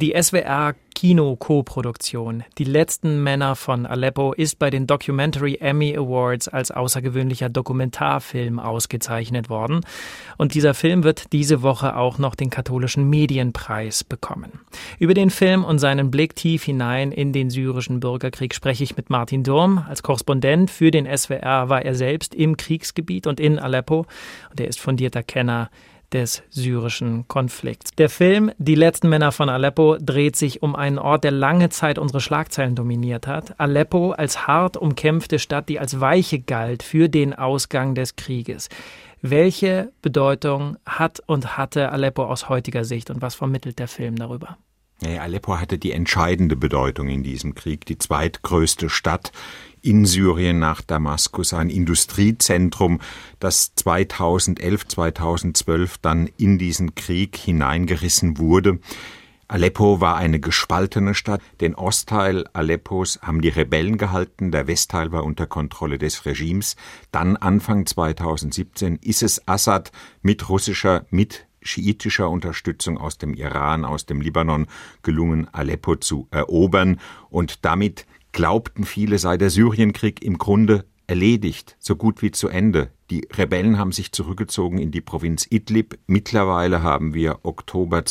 Die SWR-Kino-Koproduktion Die letzten Männer von Aleppo ist bei den Documentary Emmy Awards als außergewöhnlicher Dokumentarfilm ausgezeichnet worden. Und dieser Film wird diese Woche auch noch den katholischen Medienpreis bekommen. Über den Film und seinen Blick tief hinein in den syrischen Bürgerkrieg spreche ich mit Martin Durm. Als Korrespondent für den SWR war er selbst im Kriegsgebiet und in Aleppo. Und er ist fundierter Kenner des syrischen Konflikts. Der Film Die letzten Männer von Aleppo dreht sich um einen Ort, der lange Zeit unsere Schlagzeilen dominiert hat. Aleppo als hart umkämpfte Stadt, die als Weiche galt für den Ausgang des Krieges. Welche Bedeutung hat und hatte Aleppo aus heutiger Sicht und was vermittelt der Film darüber? Ja, Aleppo hatte die entscheidende Bedeutung in diesem Krieg, die zweitgrößte Stadt in Syrien nach Damaskus, ein Industriezentrum, das 2011, 2012 dann in diesen Krieg hineingerissen wurde. Aleppo war eine gespaltene Stadt. Den Ostteil Aleppos haben die Rebellen gehalten, der Westteil war unter Kontrolle des Regimes. Dann Anfang 2017 ist es Assad mit schiitischer Unterstützung aus dem Iran, aus dem Libanon gelungen, Aleppo zu erobern. Und damit glaubten viele, sei der Syrienkrieg im Grunde erledigt, so gut wie zu Ende. Die Rebellen haben sich zurückgezogen in die Provinz Idlib. Mittlerweile haben wir Oktober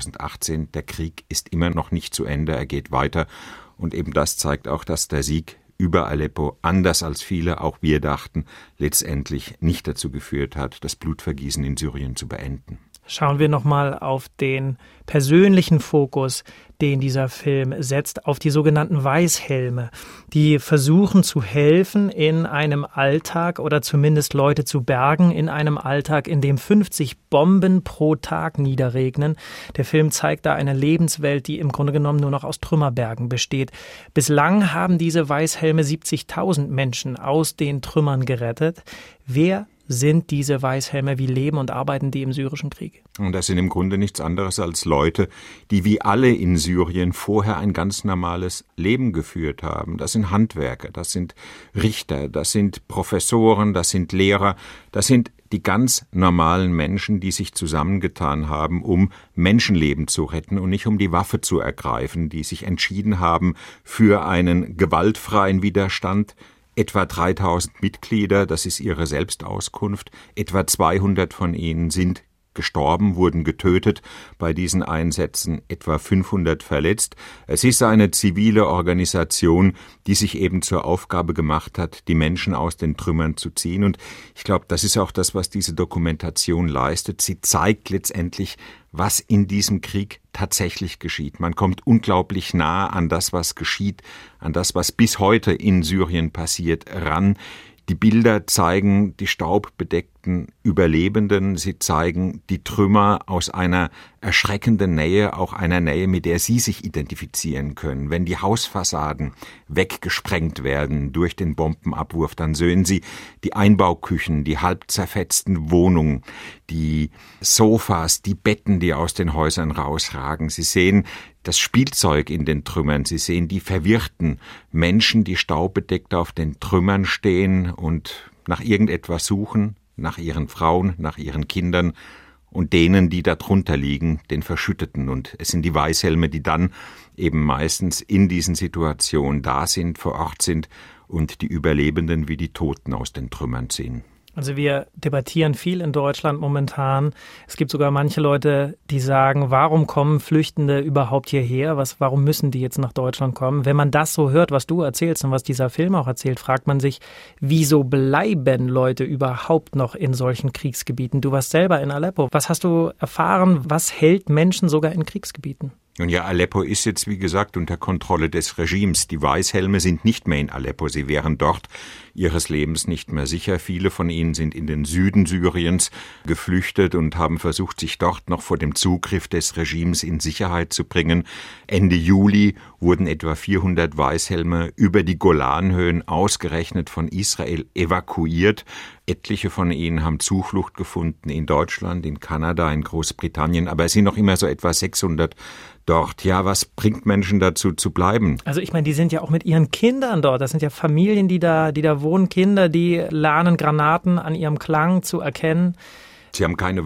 2018. Der Krieg ist immer noch nicht zu Ende, er geht weiter. Und eben das zeigt auch, dass der Sieg über Aleppo, anders als viele, auch wir dachten, letztendlich nicht dazu geführt hat, das Blutvergießen in Syrien zu beenden. Schauen wir nochmal auf den persönlichen Fokus, den dieser Film setzt, auf die sogenannten Weißhelme, die versuchen zu helfen in einem Alltag oder zumindest Leute zu bergen in einem Alltag, in dem 50 Bomben pro Tag niederregnen. Der Film zeigt da eine Lebenswelt, die im Grunde genommen nur noch aus Trümmerbergen besteht. Bislang haben diese Weißhelme 70.000 Menschen aus den Trümmern gerettet. Wer sind diese Weißhelme? Wie leben und arbeiten die im syrischen Krieg? Und das sind im Grunde nichts anderes als Leute, die wie alle in Syrien vorher ein ganz normales Leben geführt haben. Das sind Handwerker, das sind Richter, das sind Professoren, das sind Lehrer, das sind die ganz normalen Menschen, die sich zusammengetan haben, um Menschenleben zu retten und nicht um die Waffe zu ergreifen, die sich entschieden haben für einen gewaltfreien Widerstand. Etwa 3.000 Mitglieder, das ist ihre Selbstauskunft. Etwa 200 von ihnen sind gestorben, wurden getötet bei diesen Einsätzen, etwa 500 verletzt. Es ist eine zivile Organisation, die sich eben zur Aufgabe gemacht hat, die Menschen aus den Trümmern zu ziehen. Und ich glaube, das ist auch das, was diese Dokumentation leistet. Sie zeigt letztendlich, was in diesem Krieg tatsächlich geschieht. Man kommt unglaublich nah an das, was geschieht, an das, was bis heute in Syrien passiert, ran. Die Bilder zeigen die staubbedeckten Überlebenden, sie zeigen die Trümmer aus einer erschreckenden Nähe, auch einer Nähe, mit der sie sich identifizieren können. Wenn die Hausfassaden weggesprengt werden durch den Bombenabwurf, dann sehen sie die Einbauküchen, die halb zerfetzten Wohnungen, die Sofas, die Betten, die aus den Häusern rausragen. Sie sehen das Spielzeug in den Trümmern. Sie sehen die verwirrten Menschen, die staubbedeckt auf den Trümmern stehen und nach irgendetwas suchen, nach ihren Frauen, nach ihren Kindern und denen, die darunter liegen, den Verschütteten. Und es sind die Weißhelme, die dann eben meistens in diesen Situationen da sind, vor Ort sind und die Überlebenden wie die Toten aus den Trümmern ziehen. Also wir debattieren viel in Deutschland momentan. Es gibt sogar manche Leute, die sagen, warum kommen Flüchtende überhaupt hierher? Warum müssen die jetzt nach Deutschland kommen? Wenn man das so hört, was du erzählst und was dieser Film auch erzählt, fragt man sich, wieso bleiben Leute überhaupt noch in solchen Kriegsgebieten? Du warst selber in Aleppo. Was hast du erfahren? Was hält Menschen sogar in Kriegsgebieten? Nun ja, Aleppo ist jetzt, wie gesagt, unter Kontrolle des Regimes. Die Weißhelme sind nicht mehr in Aleppo. Sie wären dort ihres Lebens nicht mehr sicher. Viele von ihnen sind in den Süden Syriens geflüchtet und haben versucht, sich dort noch vor dem Zugriff des Regimes in Sicherheit zu bringen. Ende Juli wurden etwa 400 Weißhelme über die Golanhöhen ausgerechnet von Israel evakuiert. Etliche von ihnen haben Zuflucht gefunden in Deutschland, in Kanada, in Großbritannien, aber es sind noch immer so etwa 600 dort. Ja, was bringt Menschen dazu zu bleiben? Also ich meine, die sind ja auch mit ihren Kindern dort. Das sind ja Familien, die da wohnen, Kinder, die lernen Granaten an ihrem Klang zu erkennen. Sie haben keine Wahl.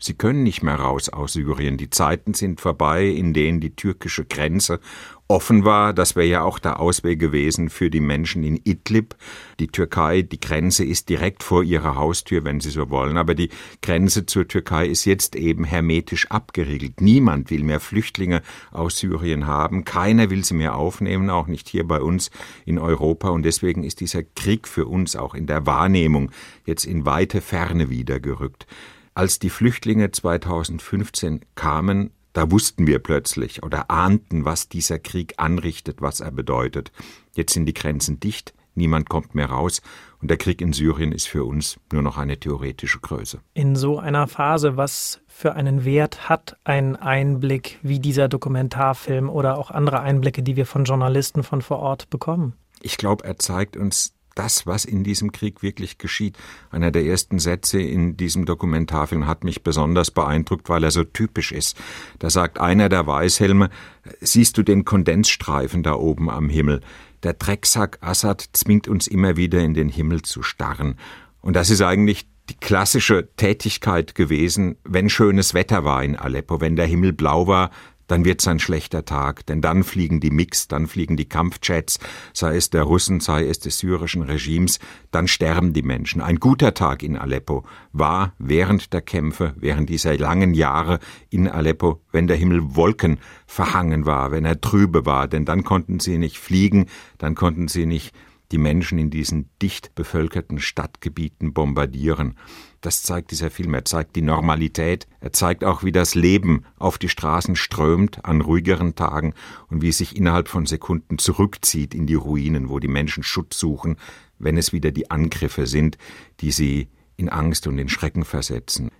Sie können nicht mehr raus aus Syrien. Die Zeiten sind vorbei, in denen die türkische Grenze offen war. Das wäre ja auch der Ausweg gewesen für die Menschen in Idlib. Die Türkei, die Grenze ist direkt vor ihrer Haustür, wenn Sie so wollen. Aber die Grenze zur Türkei ist jetzt eben hermetisch abgeriegelt. Niemand will mehr Flüchtlinge aus Syrien haben. Keiner will sie mehr aufnehmen, auch nicht hier bei uns in Europa. Und deswegen ist dieser Krieg für uns auch in der Wahrnehmung jetzt in weite Ferne wieder gerückt. Als die Flüchtlinge 2015 kamen, da wussten wir plötzlich oder ahnten, was dieser Krieg anrichtet, was er bedeutet. Jetzt sind die Grenzen dicht, niemand kommt mehr raus und der Krieg in Syrien ist für uns nur noch eine theoretische Größe. In so einer Phase, was für einen Wert hat ein Einblick wie dieser Dokumentarfilm oder auch andere Einblicke, die wir von Journalisten von vor Ort bekommen? Ich glaube, er zeigt uns das, was in diesem Krieg wirklich geschieht. Einer der ersten Sätze in diesem Dokumentarfilm hat mich besonders beeindruckt, weil er so typisch ist. Da sagt einer der Weißhelme: Siehst du den Kondensstreifen da oben am Himmel? Der Drecksack Assad zwingt uns immer wieder in den Himmel zu starren. Und das ist eigentlich die klassische Tätigkeit gewesen, wenn schönes Wetter war in Aleppo, wenn der Himmel blau war, dann wird's ein schlechter Tag, denn dann fliegen die MiGs, dann fliegen die Kampfjets, sei es der Russen, sei es des syrischen Regimes, dann sterben die Menschen. Ein guter Tag in Aleppo war während der Kämpfe, während dieser langen Jahre in Aleppo, wenn der Himmel wolkenverhangen war, wenn er trübe war, denn dann konnten sie nicht fliegen, dann konnten sie nicht die Menschen in diesen dicht bevölkerten Stadtgebieten bombardieren. Das zeigt dieser Film. Er zeigt die Normalität. Er zeigt auch, wie das Leben auf die Straßen strömt an ruhigeren Tagen und wie es sich innerhalb von Sekunden zurückzieht in die Ruinen, wo die Menschen Schutz suchen, wenn es wieder die Angriffe sind, die sie in Angst und in Schrecken versetzen.